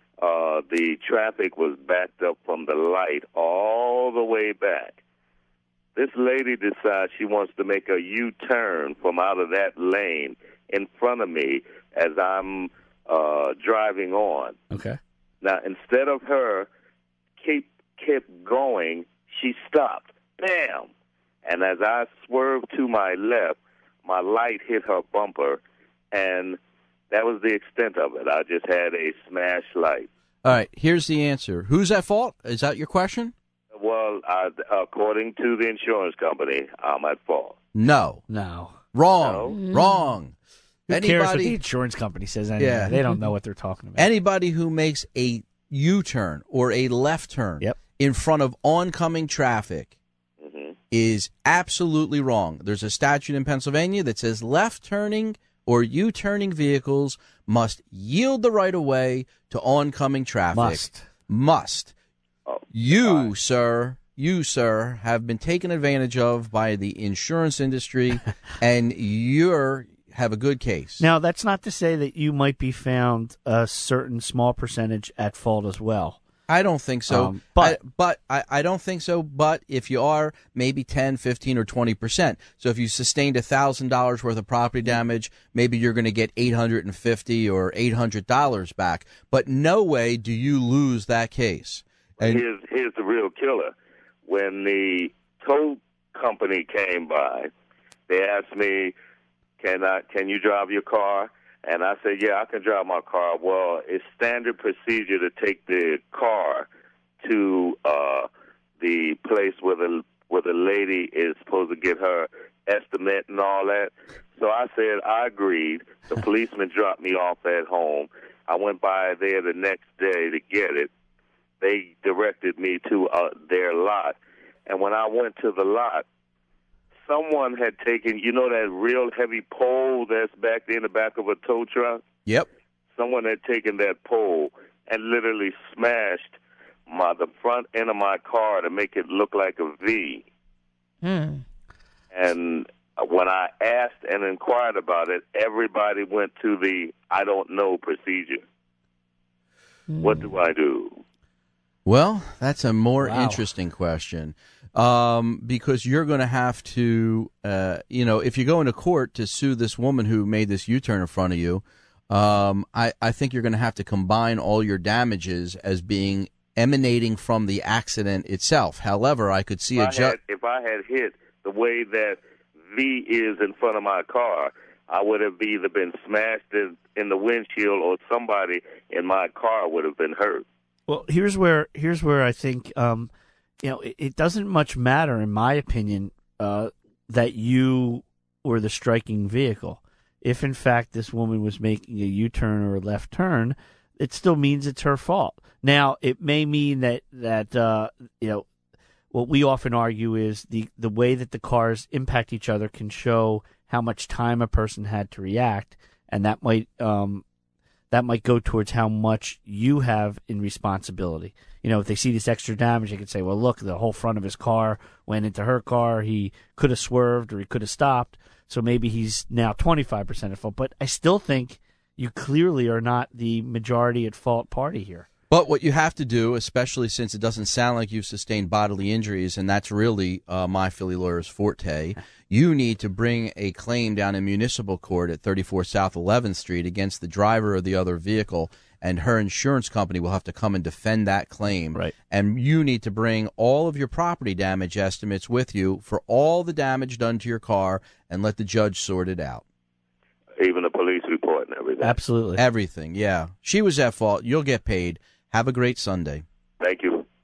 uh, the traffic was backed up from the light all the way back. This lady decides she wants to make a U-turn from out of that lane in front of me as I'm uh, driving on. Okay. Now, instead of her keep kept going, she stopped. Bam! And as I swerved to my left, my light hit her bumper, and that was the extent of it. I just had a smashed light. All right, here's the answer. Who's at fault? Is that your question? Well, uh, according to the insurance company, I'm at fault. No. No. Wrong. No? Wrong. Who Anybody, cares what the insurance company says anyway? Yeah. They don't know what they're talking about. anybody who makes a U-turn or a left turn Yep. in front of oncoming traffic Mm-hmm. is absolutely wrong. There's a statute in Pennsylvania that says left turning or U-turning vehicles must yield the right of way to oncoming traffic. Must. Must. Oh, You, right. sir, you, sir, have been taken advantage of by the insurance industry, and you're have a good case. Now, that's not to say that you might be found a certain small percentage at fault as well. I don't think so. Um, but- I, but I, I don't think so. But if you are, maybe ten, fifteen, or twenty percent. So if you sustained one thousand dollars worth of property damage, maybe you're going to get eight hundred fifty dollars or eight hundred dollars back. But no way do you lose that case. And here's, here's the real killer. When the tow company came by, they asked me, can I, can you drive your car? And I said, yeah, I can drive my car. Well, it's standard procedure to take the car to uh, the place where the where the lady is supposed to get her estimate and all that. So I said I agreed. The policeman dropped me off at home. I went by there the next day to get it. They directed me to uh, their lot. And when I went to the lot, someone had taken, you know that real heavy pole that's back there in the back of a tow truck? yep. Someone had taken that pole and literally smashed my the front end of my car to make it look like a V. Hmm. And when I asked and inquired about it, everybody went to the I don't know procedure. What do I do? Well, that's a more Wow. interesting question. Um, because you're going to have to, uh, you know, if you go into court to sue this woman who made this U-turn in front of you, um, I, I think you're going to have to combine all your damages as being emanating from the accident itself. However, I could see If a I, ju- had, if I had hit the way that V is in front of my car, I would have either been smashed in, in the windshield or somebody in my car would have been hurt. Well, here's where here's where I think um, you know it, it doesn't much matter, in my opinion, uh, that you were the striking vehicle. If in fact this woman was making a U-turn or a left turn, it still means it's her fault. Now, it may mean that that uh, you know what we often argue is the the way that the cars impact each other can show how much time a person had to react, and that might um, that might go towards how much you have in responsibility. You know, if they see this extra damage, they can say, well, look, the whole front of his car went into her car. He could have swerved or he could have stopped. So maybe he's now twenty-five percent at fault. But I still think you clearly are not the majority at fault party here. But what you have to do, especially since it doesn't sound like you've sustained bodily injuries, and that's really uh, my Philly lawyer's forte, you need to bring a claim down in municipal court at thirty-four South eleventh Street against the driver of the other vehicle, and her insurance company will have to come and defend that claim. Right. And you need to bring all of your property damage estimates with you for all the damage done to your car and let the judge sort it out. Even the police report and everything. Absolutely. Everything, yeah. She was at fault. You'll get paid. Have a great Sunday. Thank you.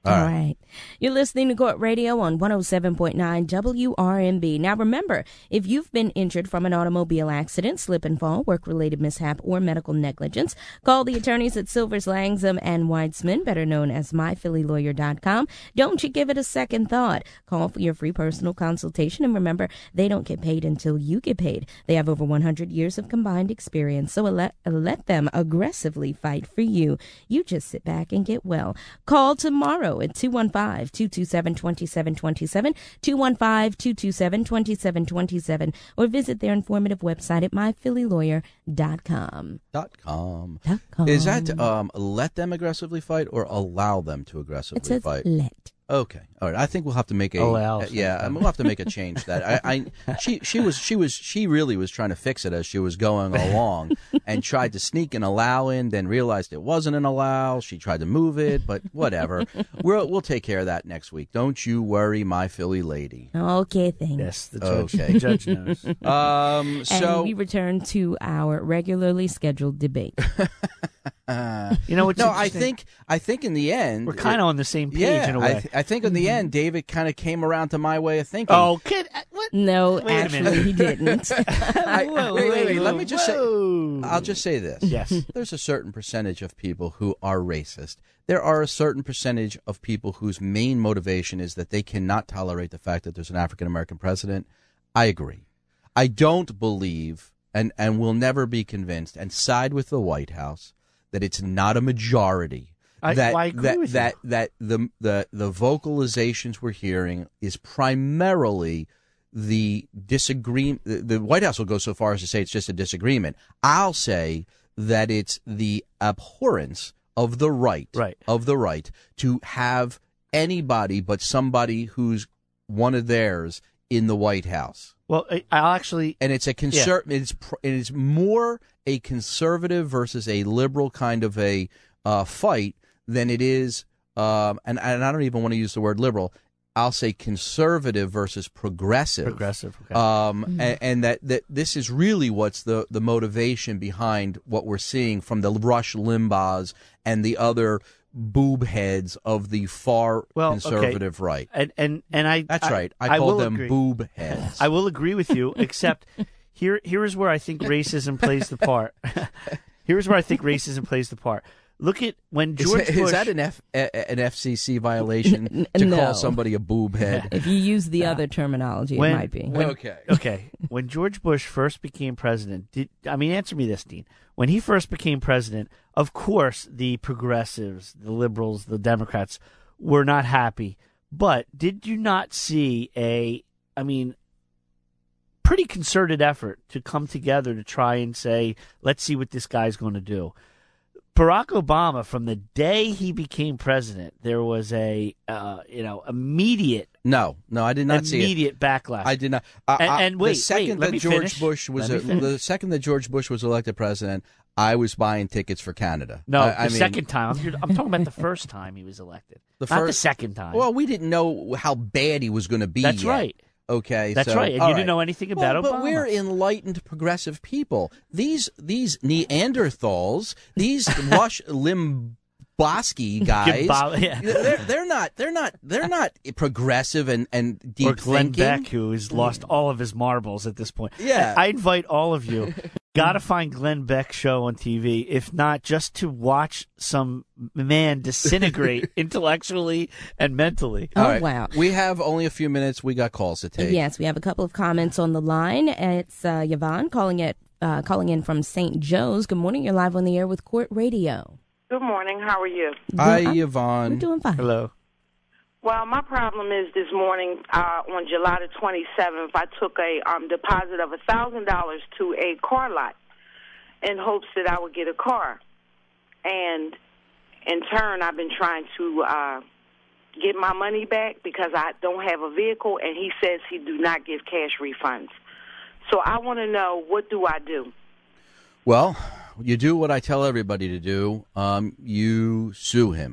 All All right. right. You're listening to Court Radio on one oh seven point nine W R M B. Now, remember, if you've been injured from an automobile accident, slip and fall, work-related mishap, or medical negligence, call the attorneys at Silvers, Langsom, and Weitzman, better known as my philly lawyer dot com. Don't you give it a second thought. Call for your free personal consultation, and remember, they don't get paid until you get paid. They have over one hundred years of combined experience, so let, let them aggressively fight for you. You just sit back and get well. Call tomorrow at two one five, two two seven, two seven two seven, two one five, two two seven, two seven two seven, or visit their informative website at my philly lawyer dot com. Dot com. Dot com. Is that um, let them aggressively fight or allow them to aggressively It says fight? let. Okay, all right. I think we'll have to make a Allow uh, yeah. I mean, we'll have to make a change. To that I, I she she was she was she really was trying to fix it as she was going along, and tried to sneak an allow in, then realized it wasn't an allow. She tried to move it, but whatever. We'll we'll take care of that next week. Don't you worry, my Philly lady. Okay, thanks. Yes, the judge, Okay. the judge knows. Um. So and we return to our regularly scheduled debate. Uh, You know what's no, I interesting? think I think in the end We're kind of on the same page yeah. in a I, way. th- I think in the end, David kind of came around to my way of thinking. oh, kid, uh, what? No, Wait a actually, minute. he didn't. I, Whoa, wait, wait, wait. whoa, Let me just whoa. say. I'll just say this. Yes. There's a certain percentage of people who are racist. There are a certain percentage of people whose main motivation is that they cannot tolerate the fact that there's an African American president. I agree. I don't believe, and, and will never be convinced, and side with the White House, that it's not a majority. I- that I agree that with you. that that the the the vocalizations we're hearing is primarily the disagreement. The, the White House will go so far as to say it's just a disagreement. I'll say that it's the abhorrence of the right, Right. of the right to have anybody but somebody who's one of theirs in the White House. Well, I- I'll actually. And it's a conser- it's pr- it is more a conservative versus a liberal kind of a uh, fight than it is, um, and, and I don't even want to use the word liberal. I'll say conservative versus progressive. Progressive, okay. Um, Mm-hmm. and, and that, that this is really what's the, the motivation behind what we're seeing from the Rush Limbaughs and the other boob heads of the far Well, okay. conservative right. And and and I. That's I, right. I, I call will them agree. boob heads. I will agree with you, except here here is where I think racism plays the part. Here's where I think racism plays the part. Look at when George is, Bush. is that an F, a, an F C C violation N- to no. call somebody a boob head? If you use the other terminology, When- it might be. when- Okay. Okay, when George Bush first became president, did I mean answer me this, Dean? When he first became president, of course the progressives, the liberals, the Democrats were not happy. But did you not see a, I mean, pretty concerted effort to come together to try and say, let's see what this guy's going to do? Barack Obama, from the day he became president, there was a, uh, you know, immediate, No, no, I did not see it. immediate backlash. I did not. I, And- I- and wait, the second wait, let that me George finish. Bush was Let me a, finish. the second that George Bush was elected president, I was buying tickets for Canada. No, I, the I mean, second time. I'm, I'm talking about the first time he was elected. The Not the first- second time. Well, we didn't know how bad he was going to be. That's yet. right. Okay, That's so- right, and all you didn't know anything about well, But Obama. we're enlightened, progressive people. These these Neanderthals, these Rush Limbowski guys, Gimba- yeah. they're, they're not they're not they're not progressive and and deep or Glenn thinking. Beck, who has lost all of his marbles at this point. Yeah. I invite all of you. Got to find Glenn Beck's show on T V, if not just to watch some man disintegrate intellectually and mentally. Oh, All right. wow. We have only a few minutes. We got calls to take. Yes, we have a couple of comments on the line. It's uh, Yvonne calling it uh, calling in from Saint Joe's. Good morning. You're live on the air with Court Radio. Good morning. How are you? Hi, I'm- Yvonne. We're doing fine. Hello. Well, my problem is this morning uh, on July the twenty-seventh, I took a um, deposit of one thousand dollars to a car lot in hopes that I would get a car. And in turn, I've been trying to uh, get my money back because I don't have a vehicle, and he says he do not give cash refunds. So I want to know, what do I do? Well, you do what I tell everybody to do. Um, you sue him.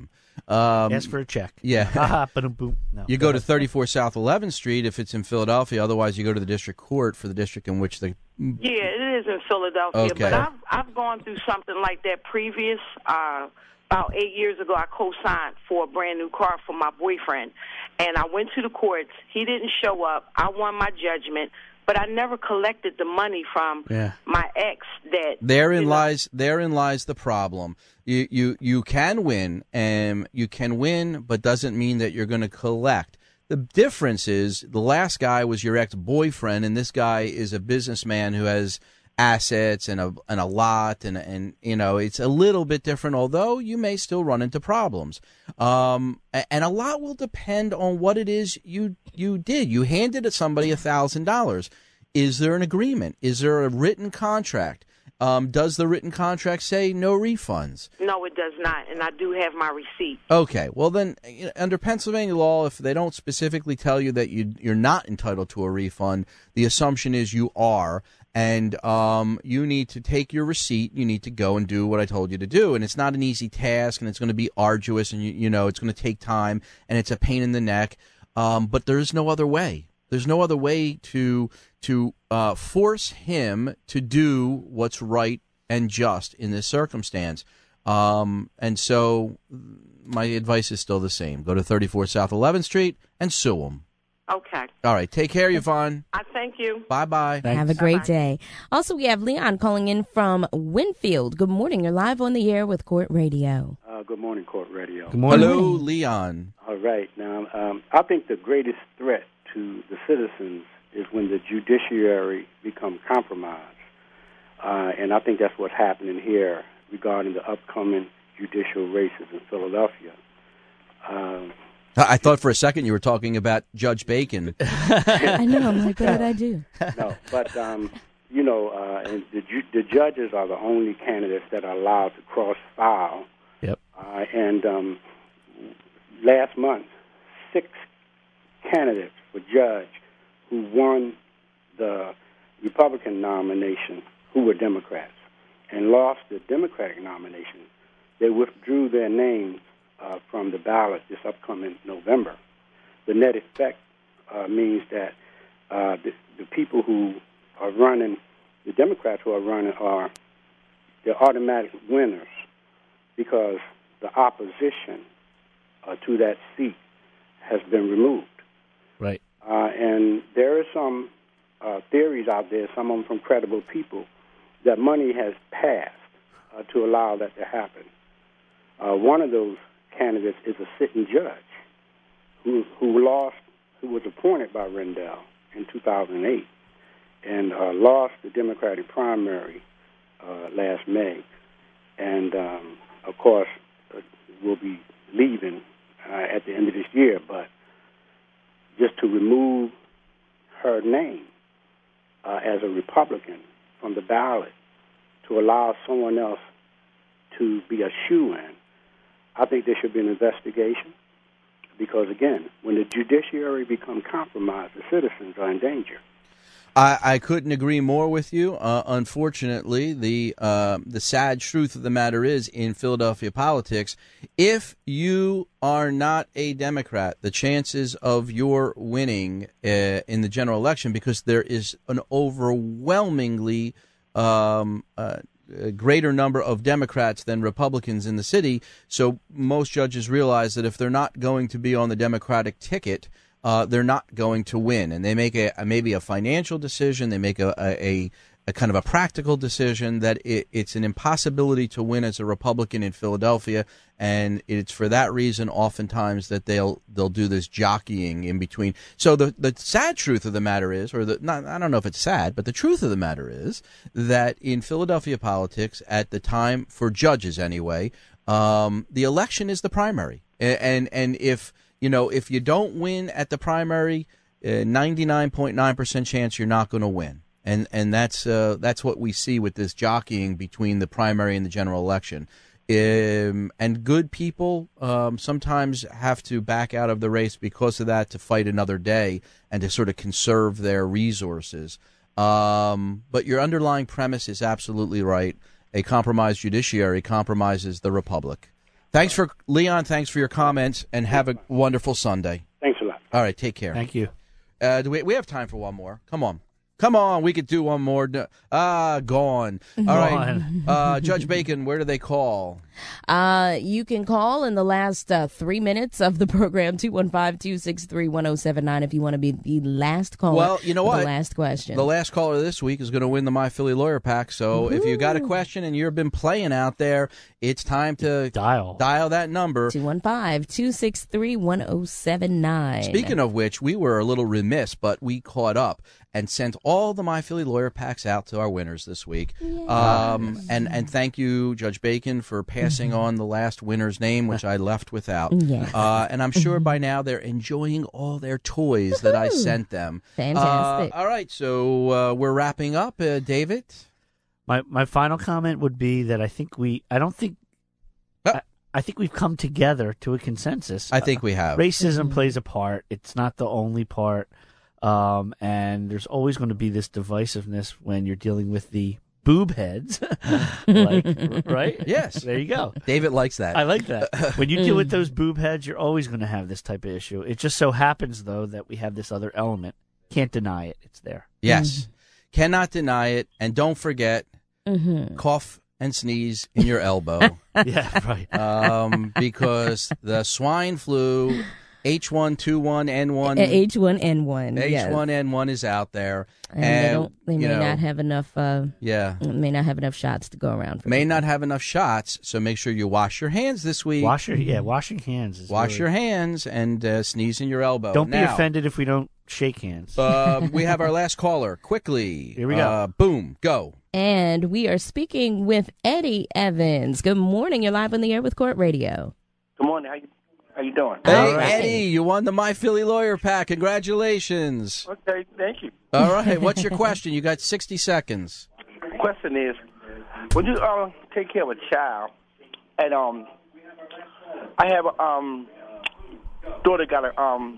Um, Ask for a check. Yeah. Boom. No. You go to thirty-four South eleventh Street if it's in Philadelphia. Otherwise, you go to the district court for the district in which the. Yeah, it is in Philadelphia. Okay. But I've I've gone through something like that previous. Uh, about eight years ago, I co-signed for a brand new car for my boyfriend, and I went to the courts. He didn't show up. I won my judgment, but I never collected the money from Yeah. my ex. That Therein you know, lies therein lies the problem. You you you can win, and you can win, but doesn't mean that you're going to collect. The difference is the last guy was your ex-boyfriend, and this guy is a businessman who has assets and a and a lot, and and you know it's a little bit different. Although you may still run into problems, um, and a lot will depend on what it is you you did. You handed somebody a thousand dollars. Is there an agreement? Is there a written contract? Um, does the written contract say no refunds? No, it does not, and I do have my receipt. Okay, well then, you know, under Pennsylvania law, if they don't specifically tell you that you you're not entitled to a refund, the assumption is you are, and um, you need to take your receipt. You need to go and do what I told you to do, and it's not an easy task, and it's going to be arduous, and you, you know it's going to take time, and it's a pain in the neck. Um, but there is no other way. There's no other way to to uh, force him to do what's right and just in this circumstance. Um, and so my advice is still the same. Go to thirty-four South eleventh Street and sue him. Okay. All right. Take care, Yvonne. I thank you. Bye-bye. Have a great Bye-bye. day. Also, we have Leon calling in from Winfield. Good morning. You're live on the air with Court Radio. Uh, good morning, Court Radio. Good morning. Hello, Leon. All right. Now, um, I think the greatest threat to the citizens is when the judiciary become compromised. Uh, and I think that's what's happening here regarding the upcoming judicial races in Philadelphia. Um, I thought for a second you were talking about Judge Bacon. I know. I'm like, what did I do? no, but, um, you know, uh, and the, ju- the judges are the only candidates that are allowed to cross-file. Yep. Uh, and um, last month, six candidates for judge who won the Republican nomination, who were Democrats, and lost the Democratic nomination. They withdrew their names uh, from the ballot this upcoming November. The net effect uh, means that uh, the, the people who are running, the Democrats who are running, are they're automatic winners because the opposition uh, to that seat has been removed. Right. Uh, and there are some uh, theories out there, some of them from credible people, that money has passed uh, to allow that to happen. Uh, one of those candidates is a sitting judge who who lost, who was appointed by Rendell in two thousand eight, and uh, lost the Democratic primary uh, last May, and um, of course uh, will be leaving uh, at the end of this year, but just to remove her name uh, as a Republican from the ballot to allow someone else to be a shoo-in, I think there should be an investigation because, again, when the judiciary becomes compromised, the citizens are in danger. I, I couldn't agree more with you. Uh, unfortunately, the uh, the sad truth of the matter is, in Philadelphia politics, if you are not a Democrat, the chances of your winning uh, in the general election, because there is an overwhelmingly um, uh, greater number of Democrats than Republicans in the city, so most judges realize that if they're not going to be on the Democratic ticket, Uh, they're not going to win, and they make a, a maybe a financial decision. They make a, a, a kind of a practical decision that it, it's an impossibility to win as a Republican in Philadelphia, and it's for that reason oftentimes that they'll they'll do this jockeying in between. So the the sad truth of the matter is, or the not, I don't know if it's sad, but the truth of the matter is that in Philadelphia politics at the time, for judges anyway, um, the election is the primary, and and, and if You know, if you don't win at the primary, ninety-nine point nine percent chance you're not going to win. And and that's uh, that's what we see with this jockeying between the primary and the general election. Um, and good people um, sometimes have to back out of the race because of that to fight another day and to sort of conserve their resources. Um, but your underlying premise is absolutely right. A compromised judiciary compromises the republic. Thanks for Leon. Thanks for your comments, and have a wonderful Sunday. Thanks a lot. All right, take care. Thank you. Uh, do we we have time for one more? Come on. Come on, we could do one more. Ah, gone. All right. Uh, Judge Bacon, where do they call? Uh, you can call in the last uh, three minutes of the program, two one five, two six three, one oh seven nine, if you want to be the last caller. Well, you know what? The last question. The last caller this week is going to win the My Philly Lawyer Pack. So Ooh. If you got a question and you've been playing out there, it's time to dial dial that number. two one five, two six three, one oh seven nine. Speaking of which, we were a little remiss, but we caught up and sent all the My Philly Lawyer Packs out to our winners this week. Yes. Um, and, and thank you, Judge Bacon, for passing mm-hmm. on the last winner's name, which I left without. Yes. Uh, and I'm sure by now they're enjoying all their toys Woo-hoo! That I sent them. Fantastic. Uh, all right, so uh, we're wrapping up. Uh, David? My my final comment would be that I think we, I don't think, oh. I, I think we've come together to a consensus. I think we have. Uh, racism mm-hmm. plays a part. It's not the only part. Um, and there's always going to be this divisiveness when you're dealing with the boob heads, like, right? Yes. There you go. David likes that. I like that. When you deal with those boob heads, you're always going to have this type of issue. It just so happens, though, that we have this other element. Can't deny it. It's there. Yes. Mm-hmm. Cannot deny it. And don't forget, mm-hmm. cough and sneeze in your elbow. Yeah, right. Um, because the swine flu... H one N one N one H one N one H one N one is out there, and, and they, don't, they may know, not have enough. Uh, yeah, may not have enough shots to go around. For may people. not have enough shots, so make sure you wash your hands this week. Wash your yeah, washing hands. Is wash really... your hands and uh, sneeze in your elbow. Don't now, be offended if we don't shake hands. uh, we have our last caller. Quickly, here we go. Uh, boom, go. And we are speaking with Eddie Evans. Good morning. You're live on the air with Court Radio. Good morning. How you How you doing? Hey, right. Eddie, you won the My Philly Lawyer Pack. Congratulations. Okay, thank you. All right, what's your question? You got sixty seconds. Question is, when you uh, take care of a child, and um, I have a um, daughter got a um,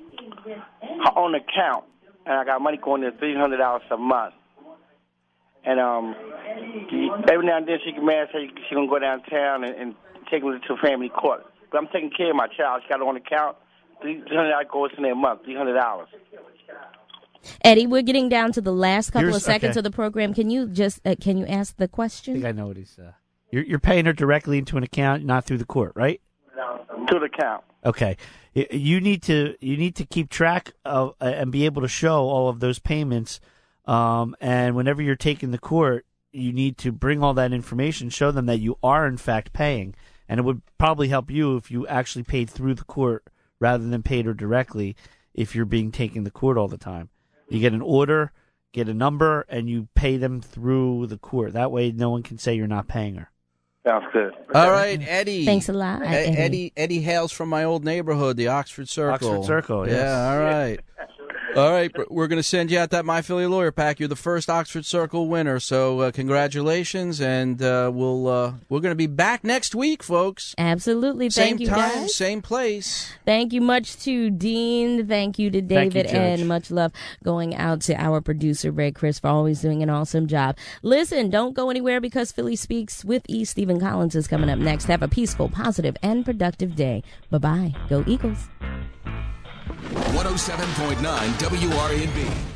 her own account, and I got money going there three hundred dollars a month, and um, every now and then she can mad say she gonna go downtown and, and take me to family court. But I'm taking care of my child. She got her own account. three hundred dollars goes in there a month, three hundred dollars. Eddie, we're getting down to the last couple Here's, of seconds okay. of the program. Can you just uh, can you ask the question? I think I know what he's. Uh, you're you're paying her directly into an account, not through the court, right? To the account. Okay, you need to you need to keep track of uh, and be able to show all of those payments. Um, and whenever you're taking the court, you need to bring all that information, show them that you are in fact paying. And it would probably help you if you actually paid through the court rather than paid her directly if you're being taken to court all the time. You get an order, get a number, and you pay them through the court. That way no one can say you're not paying her. Sounds good. Okay. All right, Eddie. Thanks a lot, Eddie. Eddie, Eddie hails from my old neighborhood, the Oxford Circle. Oxford Circle, yes. Yeah, all right. All right, we're going to send you out that My Philly Lawyer Pack. You're the first Oxford Circle winner, so uh, congratulations, and uh, we'll uh, we're going to be back next week, folks. Absolutely, same thank you, time, guys. Same place. Thank you much to Dean. Thank you to David, you, and much love going out to our producer Ray Chris for always doing an awesome job. Listen, don't go anywhere because Philly Speaks with E. Stephen Collins is coming up next. Have a peaceful, positive, and productive day. Bye bye. Go Eagles. one oh seven point nine W R N B.